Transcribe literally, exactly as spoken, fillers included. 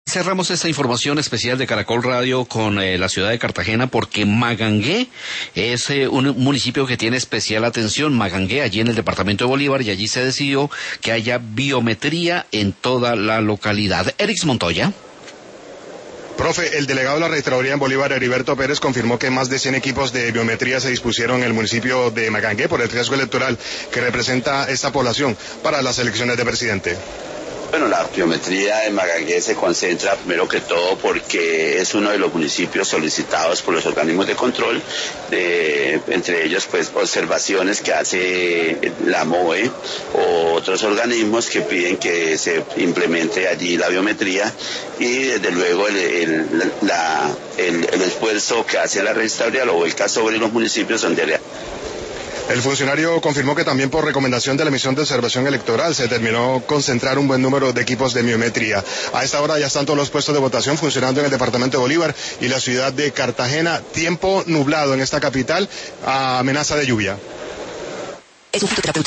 Cerramos esta información especial de Caracol Radio con eh, la ciudad de Cartagena porque Magangué es eh, un municipio que tiene especial atención. Magangué, allí en el departamento de Bolívar, y allí se decidió que haya biometría en toda la localidad. Erix Montoya. Profe, el delegado de la Registraduría en Bolívar, Heriberto Pérez, confirmó que más de cien equipos de biometría se dispusieron en el municipio de Magangué por el riesgo electoral que representa esta población para las elecciones de presidente. Bueno, la biometría en Magangué se concentra primero que todo porque es uno de los municipios solicitados por los organismos de control, de, entre ellos pues observaciones que hace la M O E o otros organismos que piden que se implemente allí la biometría, y desde luego el, el, la, el, el esfuerzo que hace la registraduría lo vuelca sobre los municipios donde... El funcionario confirmó que también por recomendación de la Misión de Observación Electoral se determinó concentrar un buen número de equipos de biometría. A esta hora ya están todos los puestos de votación funcionando en el departamento de Bolívar y la ciudad de Cartagena. Tiempo nublado en esta capital, a amenaza de lluvia. Es un fitoterapeuta.